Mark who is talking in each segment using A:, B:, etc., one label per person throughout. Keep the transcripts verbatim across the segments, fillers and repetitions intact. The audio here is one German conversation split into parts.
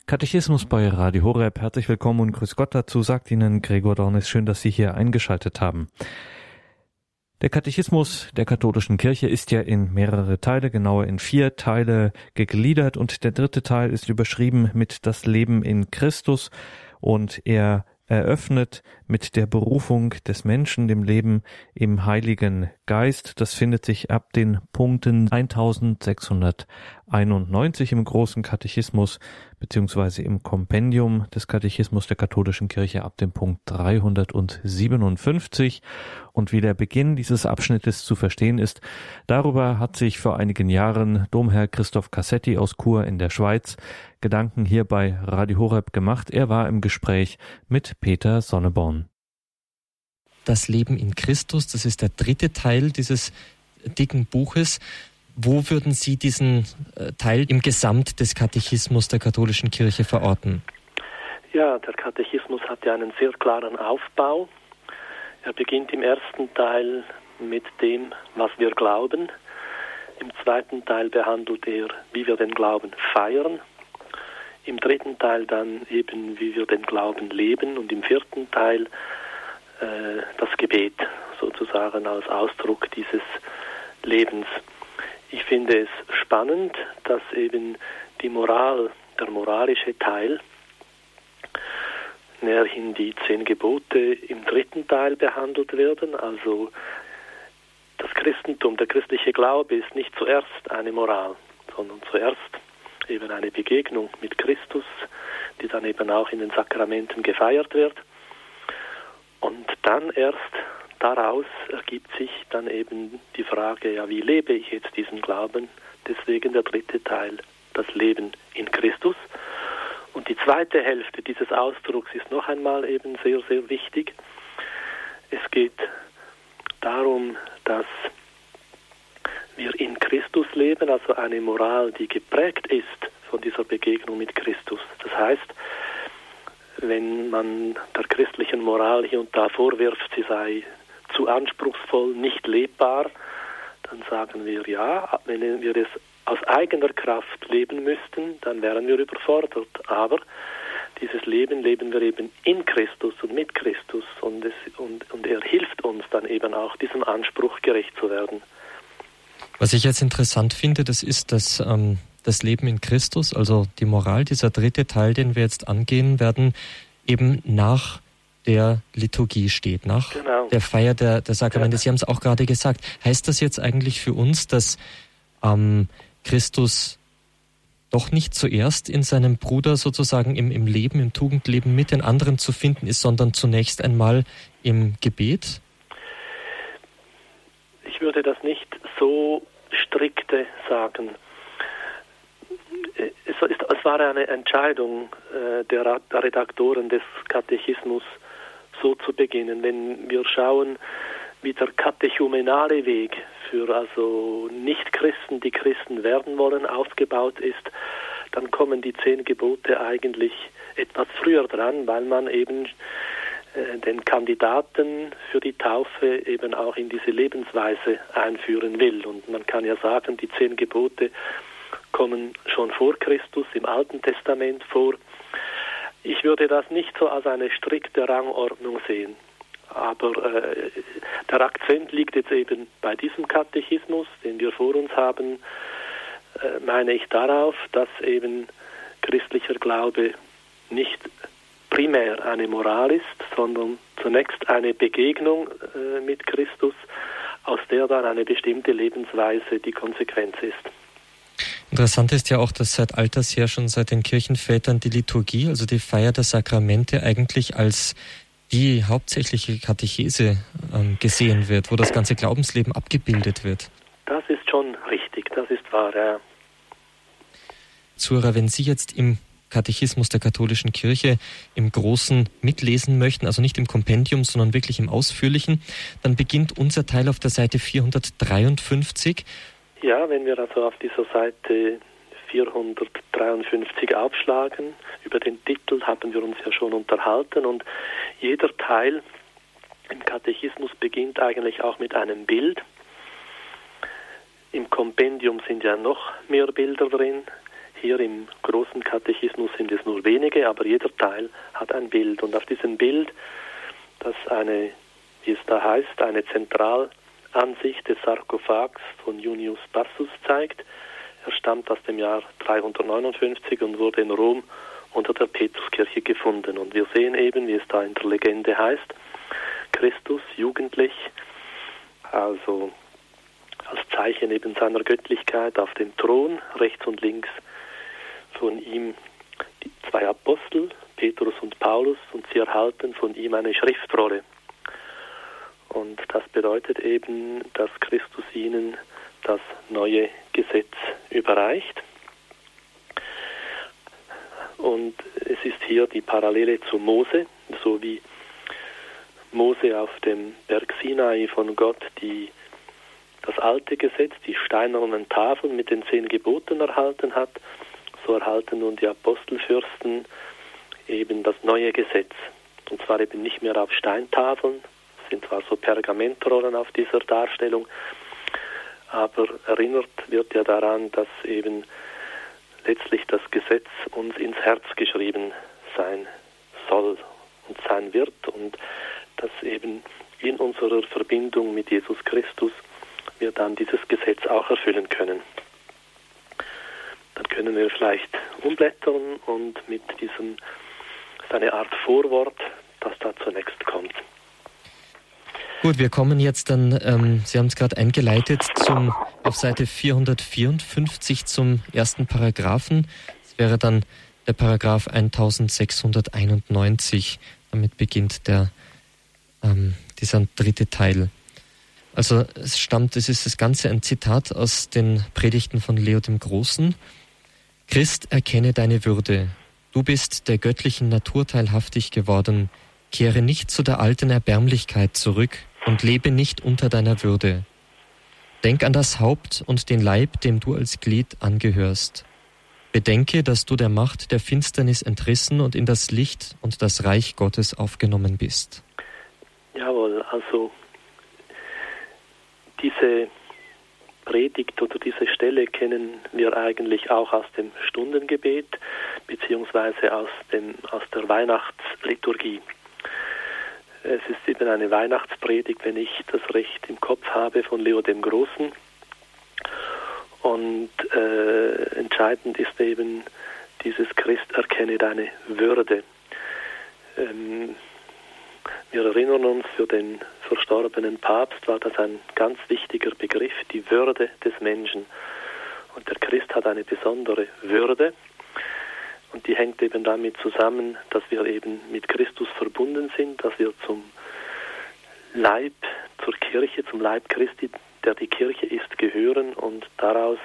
A: Katechismus bei Radio Horeb. Herzlich willkommen und grüß Gott dazu, sagt Ihnen Gregor Dornis. Schön, dass Sie hier eingeschaltet haben. Der Katechismus der katholischen Kirche ist ja in mehrere Teile, genauer in vier Teile gegliedert, und der dritte Teil ist überschrieben mit das Leben in Christus, und er eröffnet mit der Berufung des Menschen, dem Leben im Heiligen Geist. Das findet sich ab den Punkten eintausendsechshunderteinundneunzig im Großen Katechismus beziehungsweise im Kompendium des Katechismus der katholischen Kirche ab dem Punkt dreihundertsiebenundfünfzig. Und wie der Beginn dieses Abschnittes zu verstehen ist, darüber hat sich vor einigen Jahren Domherr Christoph Cassetti aus Chur in der Schweiz Gedanken hier bei Radio Horeb gemacht. Er war im Gespräch mit Peter Sonneborn.
B: Das Leben in Christus, das ist der dritte Teil dieses dicken Buches. Wo würden Sie diesen Teil im Gesamt des Katechismus der katholischen Kirche verorten?
C: Ja, der Katechismus hat ja einen sehr klaren Aufbau. Er beginnt im ersten Teil mit dem, was wir glauben. Im zweiten Teil behandelt er, wie wir den Glauben feiern. Im dritten Teil dann eben, wie wir den Glauben leben. Und im vierten Teil äh, das Gebet, sozusagen als Ausdruck dieses Lebens. Ich finde es spannend, dass eben die Moral, der moralische Teil, näherhin die zehn Gebote im dritten Teil behandelt werden. Also das Christentum, der christliche Glaube ist nicht zuerst eine Moral, sondern zuerst eben eine Begegnung mit Christus, die dann eben auch in den Sakramenten gefeiert wird. Und dann erst daraus ergibt sich dann eben die Frage, ja, wie lebe ich jetzt diesen Glauben? Deswegen der dritte Teil, das Leben in Christus. Und die zweite Hälfte dieses Ausdrucks ist noch einmal eben sehr, sehr wichtig. Es geht darum, dass wir in Christus leben, also eine Moral, die geprägt ist von dieser Begegnung mit Christus. Das heißt, wenn man der christlichen Moral hier und da vorwirft, sie sei zu anspruchsvoll, nicht lebbar, dann sagen wir ja, wenn wir es aus eigener Kraft leben müssten, dann wären wir überfordert. Aber dieses Leben leben wir eben in Christus und mit Christus, und, es, und, und er hilft uns dann eben auch, diesem Anspruch gerecht zu werden.
B: Was ich jetzt interessant finde, das ist, dass ähm, das Leben in Christus, also die Moral, dieser dritte Teil, den wir jetzt angehen werden, eben nach der Liturgie steht, nach genau. der Feier der, der Sakramente. Ja. Sie haben es auch gerade gesagt. Heißt das jetzt eigentlich für uns, dass ähm, Christus doch nicht zuerst in seinem Bruder sozusagen im, im Leben, im Tugendleben mit den anderen zu finden ist, sondern zunächst einmal im Gebet?
C: Ich würde das nicht so strikte sagen. Es, ist, es war eine Entscheidung äh, der, der Redaktoren des Katechismus, so zu beginnen. Wenn wir schauen, wie der katechumenale Weg für also Nicht-Christen, die Christen werden wollen, aufgebaut ist, dann kommen die zehn Gebote eigentlich etwas früher dran, weil man eben äh, den Kandidaten für die Taufe eben auch in diese Lebensweise einführen will. Und man kann ja sagen, die zehn Gebote kommen schon vor Christus im Alten Testament vor. Ich würde das nicht so als eine strikte Rangordnung sehen. Aber äh, der Akzent liegt jetzt eben bei diesem Katechismus, den wir vor uns haben, äh, meine ich darauf, dass eben christlicher Glaube nicht primär eine Moral ist, sondern zunächst eine Begegnung äh, mit Christus, aus der dann eine bestimmte Lebensweise die Konsequenz ist.
B: Interessant ist ja auch, dass seit alters her schon seit den Kirchenvätern die Liturgie, also die Feier der Sakramente, eigentlich als die hauptsächliche Katechese ähm, gesehen wird, wo das ganze Glaubensleben abgebildet wird.
C: Das ist schon richtig, das ist wahr, ja.
B: Zuhörer, wenn Sie jetzt im Katechismus der katholischen Kirche im Großen mitlesen möchten, also nicht im Kompendium, sondern wirklich im Ausführlichen, dann beginnt unser Teil auf der Seite vierhundertdreiundfünfzig.
C: Ja, wenn wir also auf dieser Seite vierhundertdreiundfünfzig aufschlagen, über den Titel haben wir uns ja schon unterhalten, und jeder Teil im Katechismus beginnt eigentlich auch mit einem Bild. Im Kompendium sind ja noch mehr Bilder drin. Hier im großen Katechismus sind es nur wenige, aber jeder Teil hat ein Bild. Und auf diesem Bild, das eine, wie es da heißt, eine Zentralansicht des Sarkophags von Junius Bassus zeigt. Er stammt aus dem Jahr dreihundertneunundfünfzig und wurde in Rom unter der Petruskirche gefunden. Und wir sehen eben, wie es da in der Legende heißt, Christus jugendlich, also als Zeichen eben seiner Göttlichkeit auf dem Thron, rechts und links von ihm die zwei Apostel, Petrus und Paulus, und sie erhalten von ihm eine Schriftrolle. Und das bedeutet eben, dass Christus ihnen das neue Gesetz überreicht. Und es ist hier die Parallele zu Mose, so wie Mose auf dem Berg Sinai von Gott die, das alte Gesetz, die steinernen Tafeln mit den zehn Geboten erhalten hat, so erhalten nun die Apostelfürsten eben das neue Gesetz. Und zwar eben nicht mehr auf Steintafeln, es sind zwar so Pergamentrollen auf dieser Darstellung, aber erinnert wird ja daran, dass eben letztlich das Gesetz uns ins Herz geschrieben sein soll und sein wird und dass eben in unserer Verbindung mit Jesus Christus wir dann dieses Gesetz auch erfüllen können. Dann können wir vielleicht umblättern und mit diesem, das ist eine Art Vorwort, das da zunächst kommt.
B: Gut, wir kommen jetzt dann, ähm, Sie haben es gerade eingeleitet, zum, auf Seite vierhundertvierundfünfzig zum ersten Paragraphen. Das wäre dann der Paragraph eintausendsechshunderteinundneunzig. Damit beginnt der, ähm, dieser dritte Teil. Also es stammt, es ist das Ganze ein Zitat aus den Predigten von Leo dem Großen. Christ, erkenne deine Würde. Du bist der göttlichen Natur teilhaftig geworden. Kehre nicht zu der alten Erbärmlichkeit zurück und lebe nicht unter deiner Würde. Denk an das Haupt und den Leib, dem du als Glied angehörst. Bedenke, dass du der Macht der Finsternis entrissen und in das Licht und das Reich Gottes aufgenommen bist.
C: Jawohl, also diese Predigt oder diese Stelle kennen wir eigentlich auch aus dem Stundengebet beziehungsweise aus dem aus der Weihnachtsliturgie. Es ist eben eine Weihnachtspredigt, wenn ich das recht im Kopf habe, von Leo dem Großen. Und äh, entscheidend ist eben dieses Christ, erkenne deine Würde. Ähm, wir erinnern uns, für den verstorbenen Papst war das ein ganz wichtiger Begriff, die Würde des Menschen. Und der Christ hat eine besondere Würde. Und die hängt eben damit zusammen, dass wir eben mit Christus verbunden sind, dass wir zum Leib, zur Kirche, zum Leib Christi, der die Kirche ist, gehören. Und daraus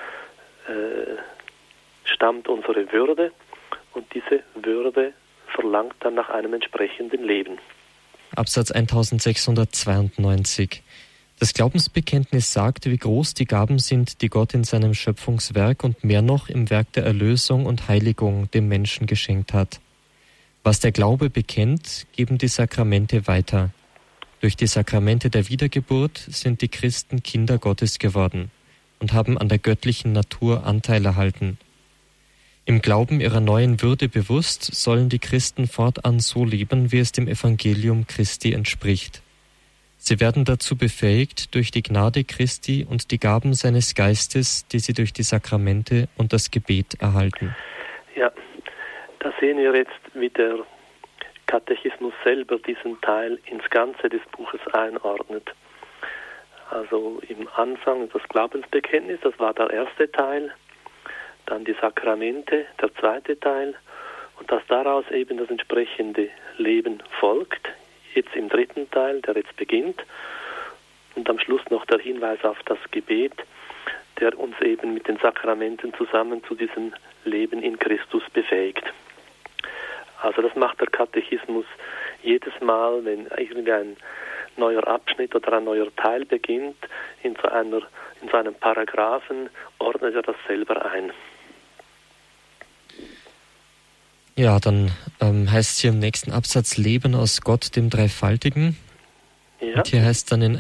C: äh, stammt unsere Würde. Und diese Würde verlangt dann nach einem entsprechenden Leben.
B: Absatz eintausendsechshundertzweiundneunzig. Das Glaubensbekenntnis sagt, wie groß die Gaben sind, die Gott in seinem Schöpfungswerk und mehr noch im Werk der Erlösung und Heiligung dem Menschen geschenkt hat. Was der Glaube bekennt, geben die Sakramente weiter. Durch die Sakramente der Wiedergeburt sind die Christen Kinder Gottes geworden und haben an der göttlichen Natur Anteil erhalten. Im Glauben ihrer neuen Würde bewusst sollen die Christen fortan so leben, wie es dem Evangelium Christi entspricht. Sie werden dazu befähigt durch die Gnade Christi und die Gaben seines Geistes, die sie durch die Sakramente und das Gebet erhalten.
C: Ja, da sehen wir jetzt, wie der Katechismus selber diesen Teil ins Ganze des Buches einordnet. Also im Anfang das Glaubensbekenntnis, das war der erste Teil, dann die Sakramente, der zweite Teil, und dass daraus eben das entsprechende Leben folgt, jetzt im dritten Teil, der jetzt beginnt, und am Schluss noch der Hinweis auf das Gebet, der uns eben mit den Sakramenten zusammen zu diesem Leben in Christus befähigt. Also das macht der Katechismus jedes Mal, wenn irgendwie ein neuer Abschnitt oder ein neuer Teil beginnt, in so, einer, in so einem Paragraphen, ordnet er das selber ein.
B: Ja, dann ähm, heißt es hier im nächsten Absatz Leben aus Gott, dem Dreifaltigen. Ja. Und hier heißt dann in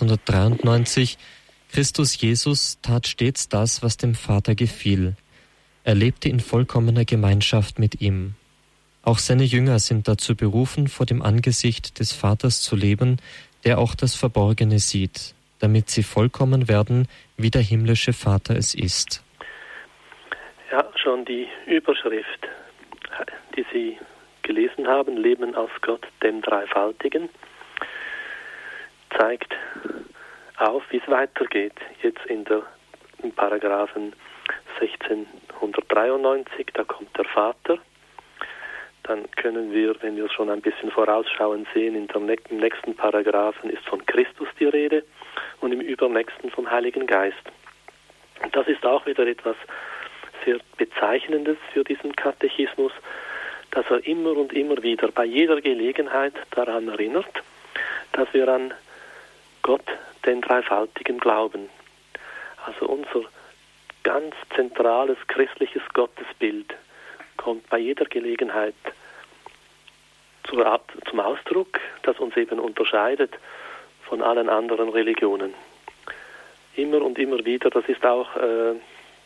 B: eintausendsechshundertdreiundneunzig, Christus Jesus tat stets das, was dem Vater gefiel. Er lebte in vollkommener Gemeinschaft mit ihm. Auch seine Jünger sind dazu berufen, vor dem Angesicht des Vaters zu leben, der auch das Verborgene sieht, damit sie vollkommen werden, wie der himmlische Vater es ist.
C: Ja, schon die Überschrift, die Sie gelesen haben, Leben aus Gott, dem Dreifaltigen, zeigt auf, wie es weitergeht. Jetzt in der in Paragraphen sechzehnhundertdreiundneunzig, da kommt der Vater. Dann können wir, wenn wir schon ein bisschen vorausschauen, sehen, in der, im nächsten Paragraphen ist von Christus die Rede und im übernächsten vom Heiligen Geist. Und das ist auch wieder etwas sehr Bezeichnendes für diesen Katechismus, dass er immer und immer wieder bei jeder Gelegenheit daran erinnert, dass wir an Gott, den Dreifaltigen, glauben. Also unser ganz zentrales christliches Gottesbild kommt bei jeder Gelegenheit zum Ausdruck, das uns eben unterscheidet von allen anderen Religionen. Immer und immer wieder, das ist auch äh,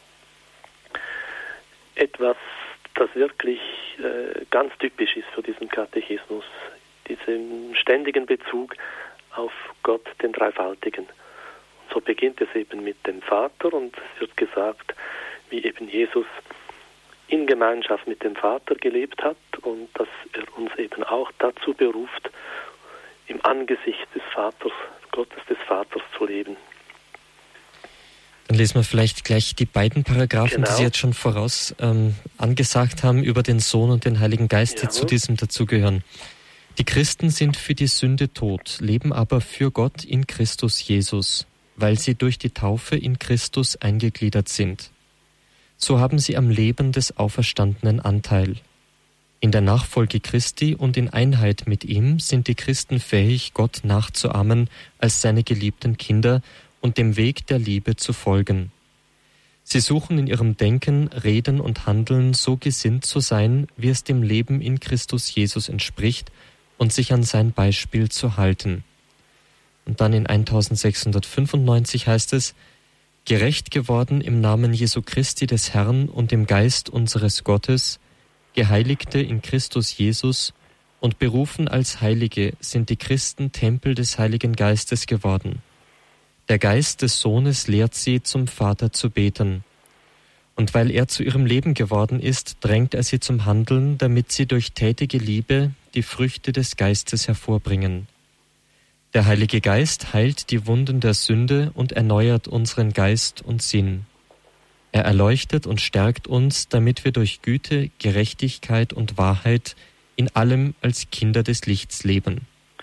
C: etwas, das wirklich äh, ganz typisch ist für diesen Katechismus, diesen ständigen Bezug auf Gott, den Dreifaltigen. Und so beginnt es eben mit dem Vater und es wird gesagt, wie eben Jesus in Gemeinschaft mit dem Vater gelebt hat und dass er uns eben auch dazu beruft, im Angesicht des Vaters, Gottes des Vaters zu leben.
B: Dann lesen wir vielleicht gleich die beiden Paragraphen,
C: Genau.
B: die Sie jetzt schon voraus ähm, angesagt haben, über den Sohn und den Heiligen Geist, die
C: Ja.
B: zu diesem dazugehören. Die Christen sind für die Sünde tot, leben aber für Gott in Christus Jesus, weil sie durch die Taufe in Christus eingegliedert sind. So haben sie am Leben des Auferstandenen Anteil. In der Nachfolge Christi und in Einheit mit ihm sind die Christen fähig, Gott nachzuahmen als seine geliebten Kinder und dem Weg der Liebe zu folgen. Sie suchen in ihrem Denken, Reden und Handeln so gesinnt zu sein, wie es dem Leben in Christus Jesus entspricht und sich an sein Beispiel zu halten. Und dann in eintausendsechshundertfünfundneunzig heißt es: Gerecht geworden im Namen Jesu Christi des Herrn und im Geist unseres Gottes, Geheiligte in Christus Jesus und berufen als Heilige sind die Christen Tempel des Heiligen Geistes geworden. Der Geist des Sohnes lehrt sie, zum Vater zu beten. Und weil er zu ihrem Leben geworden ist, drängt er sie zum Handeln, damit sie durch tätige Liebe die Früchte des Geistes hervorbringen. Der Heilige Geist heilt die Wunden der Sünde und erneuert unseren Geist und Sinn. Er erleuchtet und stärkt uns, damit wir durch Güte, Gerechtigkeit und Wahrheit in allem als Kinder des Lichts leben.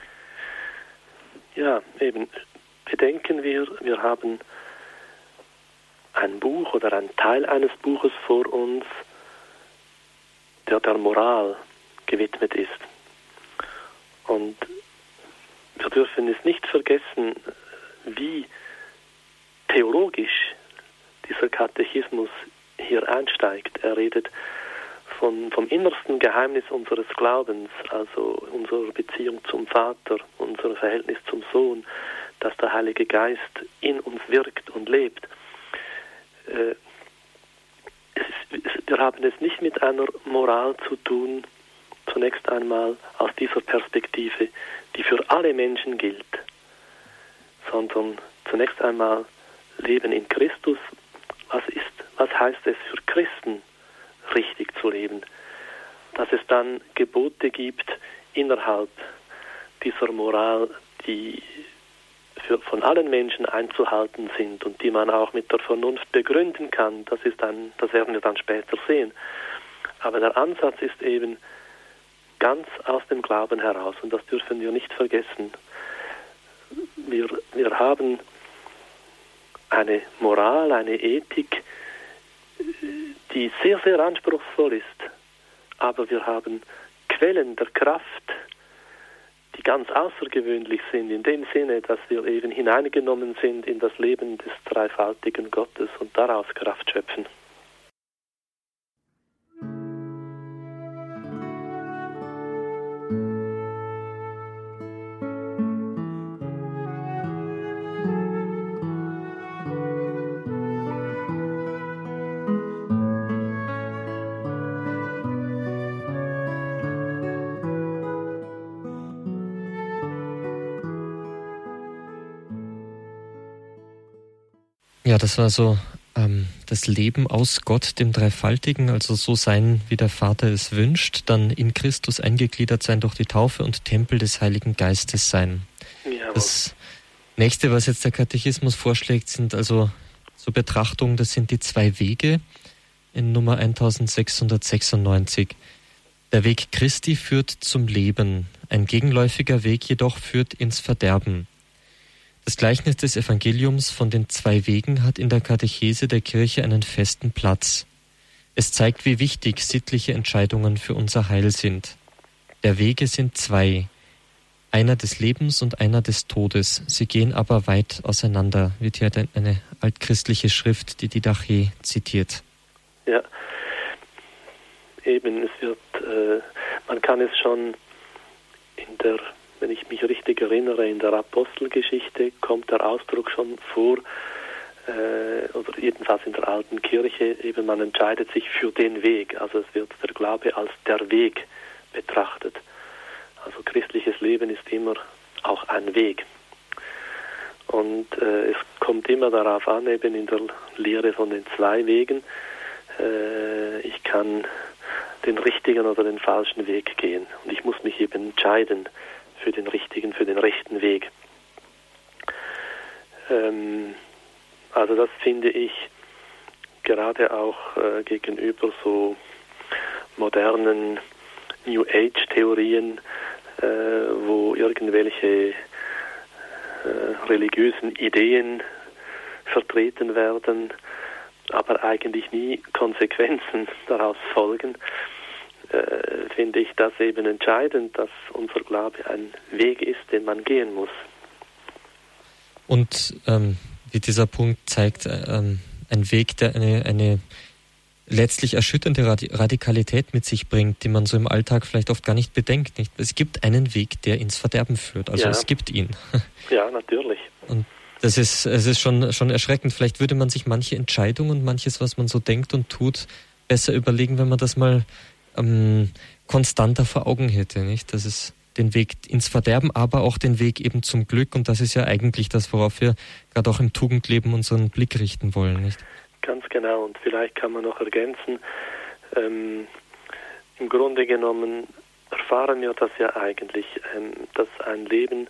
C: Ja, eben, bedenken wir, wir haben ein Buch oder ein Teil eines Buches vor uns, der der Moral gewidmet ist. Und wir dürfen es nicht vergessen, wie theologisch dieser Katechismus hier einsteigt. Er redet von, vom innersten Geheimnis unseres Glaubens, also unserer Beziehung zum Vater, unser Verhältnis zum Sohn, dass der Heilige Geist in uns wirkt und lebt. Äh, es ist, es, wir haben es nicht mit einer Moral zu tun, zunächst einmal aus dieser Perspektive, die für alle Menschen gilt, sondern zunächst einmal Leben in Christus. Was ist, was heißt es für Christen, richtig zu leben? Dass es dann Gebote gibt innerhalb dieser Moral, die für, von allen Menschen einzuhalten sind und die man auch mit der Vernunft begründen kann, das ist dann, das werden wir dann später sehen. Aber der Ansatz ist eben ganz aus dem Glauben heraus und das dürfen wir nicht vergessen. Wir, wir haben eine Moral, eine Ethik, die sehr, sehr anspruchsvoll ist. Aber wir haben Quellen der Kraft, die ganz außergewöhnlich sind, in dem Sinne, dass wir eben hineingenommen sind in das Leben des dreifaltigen Gottes und daraus Kraft schöpfen.
B: Ja, das war so ähm, das Leben aus Gott, dem Dreifaltigen, also so sein, wie der Vater es wünscht, dann in Christus eingegliedert sein durch die Taufe und Tempel des Heiligen Geistes sein. Jawohl. Das Nächste, was jetzt der Katechismus vorschlägt, sind also so Betrachtungen, das sind die zwei Wege in Nummer eintausendsechshundertsechsundneunzig. Der Weg Christi führt zum Leben, ein gegenläufiger Weg jedoch führt ins Verderben. Das Gleichnis des Evangeliums von den zwei Wegen hat in der Katechese der Kirche einen festen Platz. Es zeigt, wie wichtig sittliche Entscheidungen für unser Heil sind. Der Wege sind zwei, einer des Lebens und einer des Todes. Sie gehen aber weit auseinander, wird hier eine altchristliche Schrift, die Didache zitiert.
C: Ja, eben, es wird, äh, man kann es schon in der, wenn ich mich richtig erinnere, in der Apostelgeschichte kommt der Ausdruck schon vor, äh, oder jedenfalls in der alten Kirche, eben man entscheidet sich für den Weg, also es wird der Glaube als der Weg betrachtet. Also christliches Leben ist immer auch ein Weg. Und äh, es kommt immer darauf an, eben in der Lehre von den zwei Wegen, äh, ich kann den richtigen oder den falschen Weg gehen. Und ich muss mich eben entscheiden für den richtigen, für den rechten Weg. Ähm, also das finde ich gerade auch äh, gegenüber so modernen New Age-Theorien, äh, wo irgendwelche äh, religiösen Ideen vertreten werden, aber eigentlich nie Konsequenzen daraus folgen, äh, finde ich das eben entscheidend, dass unser Glaube ein Weg ist, den man gehen muss.
B: Und ähm, wie dieser Punkt zeigt, ähm, ein Weg, der eine, eine letztlich erschütternde Radikalität mit sich bringt, die man so im Alltag vielleicht oft gar nicht bedenkt. Nicht? Es gibt einen Weg, der ins Verderben führt. Also ja. Es gibt ihn.
C: Ja, natürlich.
B: Und das ist, es ist schon, schon erschreckend. Vielleicht würde man sich manche Entscheidungen und manches, was man so denkt und tut, besser überlegen, wenn man das mal ähm, konstanter vor Augen hätte. Nicht? Das ist den Weg ins Verderben, aber auch den Weg eben zum Glück. Und das ist ja eigentlich das, worauf wir gerade auch im Tugendleben unseren Blick richten wollen. Nicht?
C: Ganz genau. Und vielleicht kann man noch ergänzen, ähm, im Grunde genommen erfahren wir das ja eigentlich, ähm, dass ein Leben,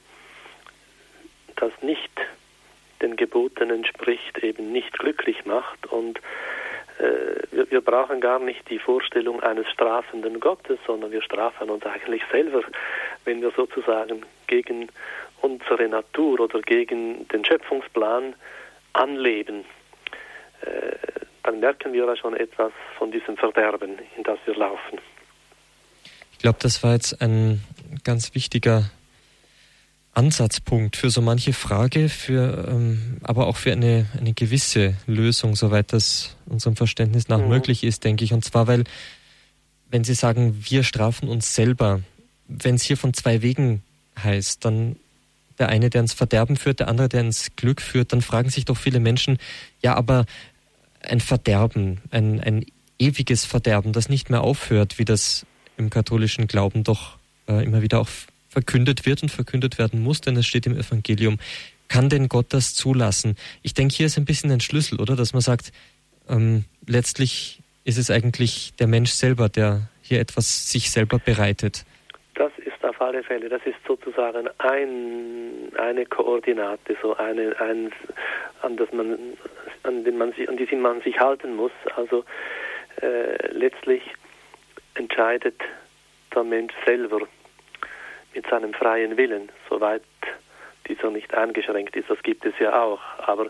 C: das nicht den Geboten entspricht, eben nicht glücklich macht. Und äh, wir, wir brauchen gar nicht die Vorstellung eines strafenden Gottes, sondern wir strafen uns eigentlich selber, wenn wir sozusagen gegen unsere Natur oder gegen den Schöpfungsplan anleben. Äh, dann merken wir ja schon etwas von diesem Verderben, in das wir laufen.
B: Ich glaube, das war jetzt ein ganz wichtiger Ansatzpunkt für so manche Frage, für ähm, aber auch für eine, eine gewisse Lösung, soweit das unserem Verständnis nach mhm. möglich ist, denke ich. Und zwar, weil, wenn Sie sagen, wir strafen uns selber, wenn es hier von zwei Wegen heißt, dann der eine, der ins Verderben führt, der andere, der ins Glück führt, dann fragen sich doch viele Menschen, ja, aber ein Verderben, ein, ein ewiges Verderben, das nicht mehr aufhört, wie das im katholischen Glauben doch äh, immer wieder auch verkündet wird und verkündet werden muss, denn es steht im Evangelium. Kann denn Gott das zulassen? Ich denke, hier ist ein bisschen ein Schlüssel, oder? Dass man sagt, ähm, letztlich ist es eigentlich der Mensch selber, der hier etwas sich selber bereitet.
C: Das ist auf alle Fälle, das ist sozusagen ein, eine Koordinate, so eine, ein, an, das man, an, den man sich, an die man sich halten muss. Also äh, letztlich entscheidet der Mensch selber mit seinem freien Willen, soweit dieser nicht eingeschränkt ist, das gibt es ja auch, aber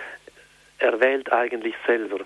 C: er wählt eigentlich selber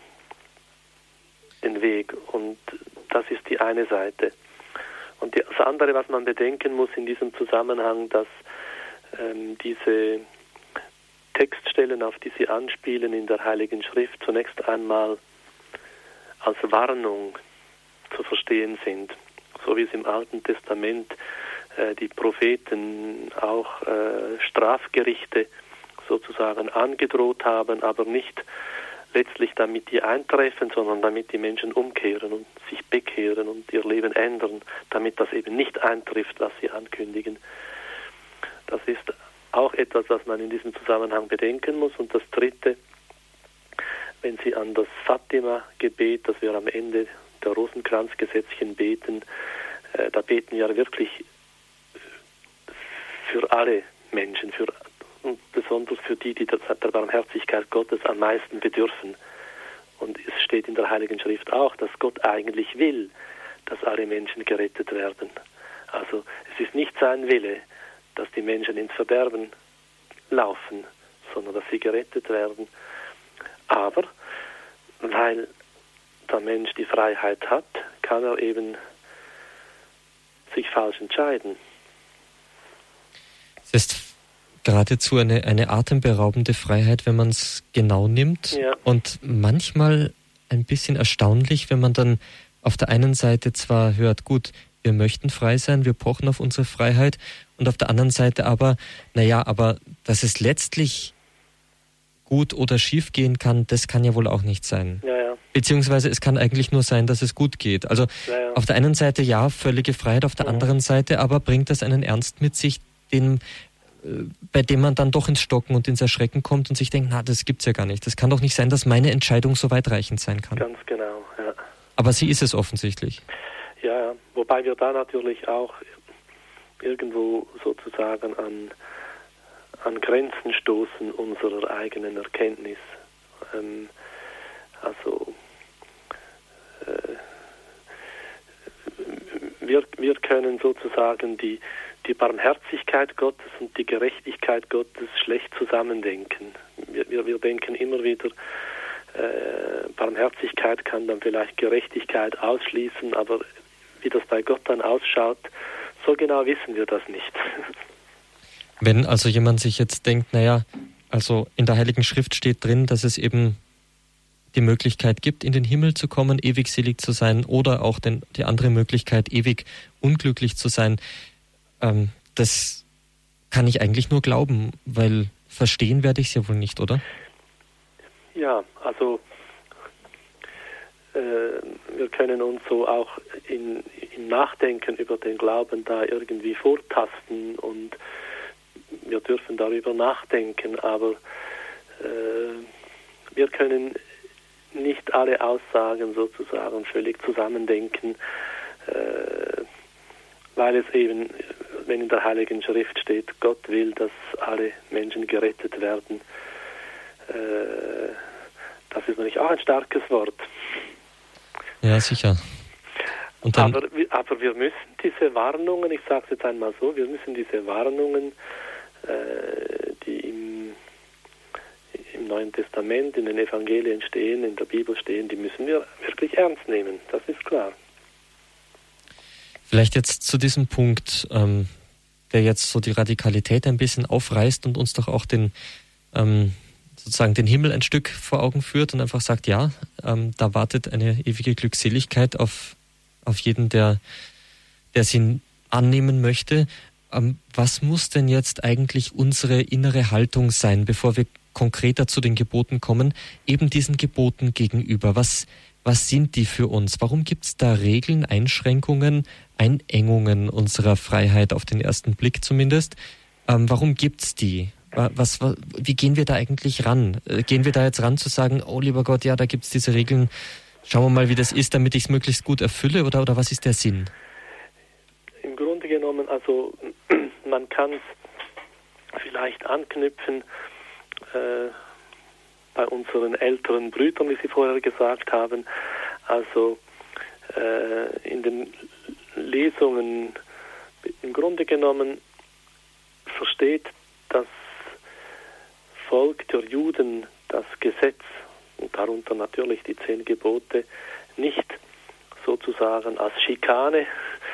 C: den Weg und das ist die eine Seite. Und das andere, was man bedenken muss in diesem Zusammenhang, dass ähm, diese Textstellen, auf die Sie anspielen in der Heiligen Schrift, zunächst einmal als Warnung zu verstehen sind, so wie es im Alten Testament äh, die Propheten auch äh, Strafgerichte sozusagen angedroht haben, aber nicht letztlich damit die eintreffen, sondern damit die Menschen umkehren und sich bekehren und ihr Leben ändern, damit das eben nicht eintrifft, was sie ankündigen. Das ist auch etwas, was man in diesem Zusammenhang bedenken muss. Und das Dritte, wenn Sie an das Fatima-Gebet, das wir am Ende der Rosenkranzgesetzchen beten, äh, da beten wir wirklich für alle Menschen, für, und besonders für die, die der, der Barmherzigkeit Gottes am meisten bedürfen. Und es steht in der Heiligen Schrift auch, dass Gott eigentlich will, dass alle Menschen gerettet werden. Also es ist nicht sein Wille, dass die Menschen ins Verderben laufen, sondern dass sie gerettet werden. Aber weil der Mensch die Freiheit hat, kann er eben sich falsch entscheiden.
B: Es ist geradezu eine, eine atemberaubende Freiheit, wenn man es genau nimmt.
C: Ja.
B: Und manchmal ein bisschen erstaunlich, wenn man dann auf der einen Seite zwar hört, gut, wir möchten frei sein, wir pochen auf unsere Freiheit, und auf der anderen Seite aber, naja, aber dass es letztlich gut oder schief gehen kann, das kann ja wohl auch nicht sein.
C: Ja, ja.
B: Beziehungsweise es kann eigentlich nur sein, dass es gut geht. Also
C: Ja, ja.
B: auf der einen Seite ja, völlige Freiheit, auf der
C: Mhm.
B: anderen Seite aber bringt das einen Ernst mit sich, den, äh, bei dem man dann doch ins Stocken und ins Erschrecken kommt und sich denkt, na, das gibt's ja gar nicht. Das kann doch nicht sein, dass meine Entscheidung so weitreichend sein kann.
C: Ganz genau, ja.
B: Aber sie ist es offensichtlich.
C: Ja, ja. Wobei wir da natürlich auch irgendwo sozusagen an, an Grenzen stoßen unserer eigenen Erkenntnis. Ähm, also äh, wir, wir können sozusagen die, die Barmherzigkeit Gottes und die Gerechtigkeit Gottes schlecht zusammendenken. Wir, wir, wir denken immer wieder, äh, Barmherzigkeit kann dann vielleicht Gerechtigkeit ausschließen, aber wie das bei Gott dann ausschaut, so genau wissen wir das nicht.
B: Wenn also jemand sich jetzt denkt, naja, also in der Heiligen Schrift steht drin, dass es eben die Möglichkeit gibt, in den Himmel zu kommen, ewig selig zu sein, oder auch den, die andere Möglichkeit, ewig unglücklich zu sein, ähm, das kann ich eigentlich nur glauben, weil verstehen werde ich es ja wohl nicht, oder?
C: Ja, also äh, wir können uns so auch in, im Nachdenken über den Glauben da irgendwie vortasten, und wir dürfen darüber nachdenken, aber äh, wir können nicht alle Aussagen sozusagen völlig zusammendenken, äh, weil es eben, wenn in der Heiligen Schrift steht, Gott will, dass alle Menschen gerettet werden, äh, das ist natürlich auch ein starkes Wort.
B: Ja, sicher. Und dann,
C: aber, aber wir müssen diese Warnungen, ich sage es jetzt einmal so, wir müssen diese Warnungen, äh, die im, im Neuen Testament, in den Evangelien stehen, in der Bibel stehen, die müssen wir wirklich ernst nehmen, das ist klar.
B: vielleicht jetzt zu diesem Punkt, ähm, der jetzt so die Radikalität ein bisschen aufreißt und uns doch auch den ähm, sozusagen den Himmel ein Stück vor Augen führt und einfach sagt, ja, ähm, da wartet eine ewige Glückseligkeit auf, auf jeden, der, der sie annehmen möchte. Ähm, was muss denn jetzt eigentlich unsere innere Haltung sein, bevor wir konkreter zu den Geboten kommen, eben diesen Geboten gegenüber? Was, was sind die für uns? Warum gibt es da Regeln, Einschränkungen, Einengungen unserer Freiheit, auf den ersten Blick zumindest? Ähm, warum gibt es die? Was, was, wie gehen wir da eigentlich ran? Gehen wir da jetzt ran zu sagen, oh lieber Gott, ja, da gibt es diese Regeln, schauen wir mal, wie das ist, damit ich es möglichst gut erfülle, oder, oder was ist der Sinn?
C: Im Grunde genommen, also man kann vielleicht anknüpfen äh, bei unseren älteren Brüdern, wie Sie vorher gesagt haben, also äh, in den Lesungen im Grunde genommen versteht das Volk der Juden das Gesetz und darunter natürlich die zehn Gebote nicht sozusagen als Schikane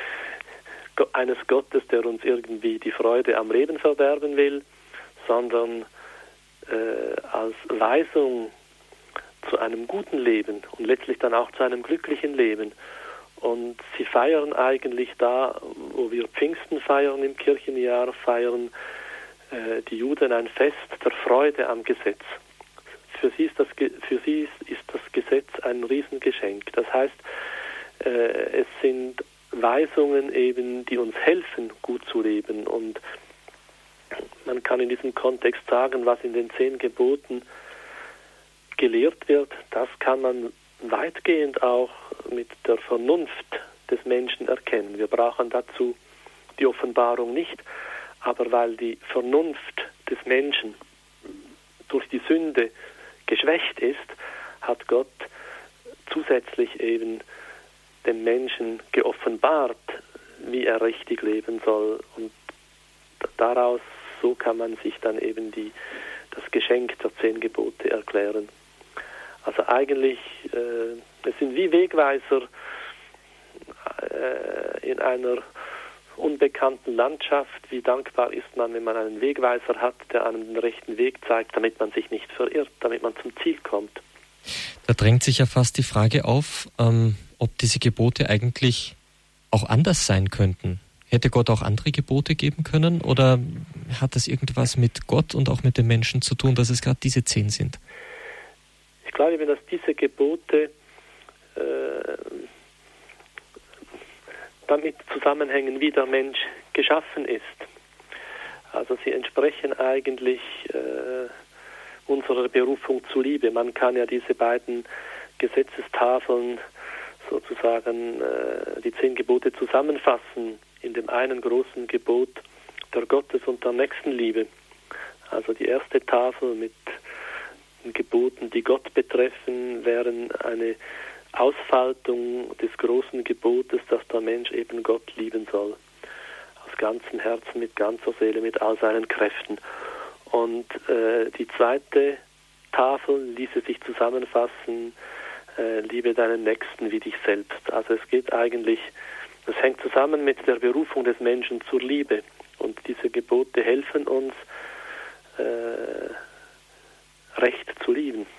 C: eines Gottes, der uns irgendwie die Freude am Leben verderben will, sondern äh, als Weisung zu einem guten Leben und letztlich dann auch zu einem glücklichen Leben. Und sie feiern eigentlich da, wo wir Pfingsten feiern im Kirchenjahr, feiern äh, die Juden ein Fest der Freude am Gesetz. Für sie ist das, für sie ist, ist das Gesetz ein Riesengeschenk. Das heißt, äh, es sind Weisungen eben, die uns helfen, gut zu leben. Und man kann in diesem Kontext sagen, was in den zehn Geboten gelehrt wird, das kann man weitgehend auch mit der Vernunft des Menschen erkennen. Wir brauchen dazu die Offenbarung nicht, aber weil die Vernunft des Menschen durch die Sünde geschwächt ist, hat Gott zusätzlich eben dem Menschen geoffenbart, wie er richtig leben soll. Und daraus, so kann man sich dann eben die, das Geschenk der zehn Gebote erklären. Also eigentlich, äh, es sind wie Wegweiser äh, in einer unbekannten Landschaft. Wie dankbar ist man, wenn man einen Wegweiser hat, der einem den rechten Weg zeigt, damit man sich nicht verirrt, damit man zum Ziel kommt.
B: Da drängt sich ja fast die Frage auf, ähm, ob diese Gebote eigentlich auch anders sein könnten. Hätte Gott auch andere Gebote geben können oder hat das irgendwas mit Gott und auch mit den Menschen zu tun, dass es gerade diese zehn sind?
C: Ich glaube eben, dass diese Gebote äh, damit zusammenhängen, wie der Mensch geschaffen ist. Also sie entsprechen eigentlich äh, unserer Berufung zur Liebe. Man kann ja diese beiden Gesetzestafeln sozusagen äh, die zehn Gebote zusammenfassen in dem einen großen Gebot der Gottes- und der Nächstenliebe. Also die erste Tafel mit den Geboten, die Gott betreffen, wären eine Ausfaltung des großen Gebotes, dass der Mensch eben Gott lieben soll. Aus ganzem Herzen, mit ganzer Seele, mit all seinen Kräften. Und äh, die zweite Tafel ließe sich zusammenfassen, äh, liebe deinen Nächsten wie dich selbst. Also es geht eigentlich, es hängt zusammen mit der Berufung des Menschen zur Liebe. Und diese Gebote helfen uns, äh, recht zu lieben.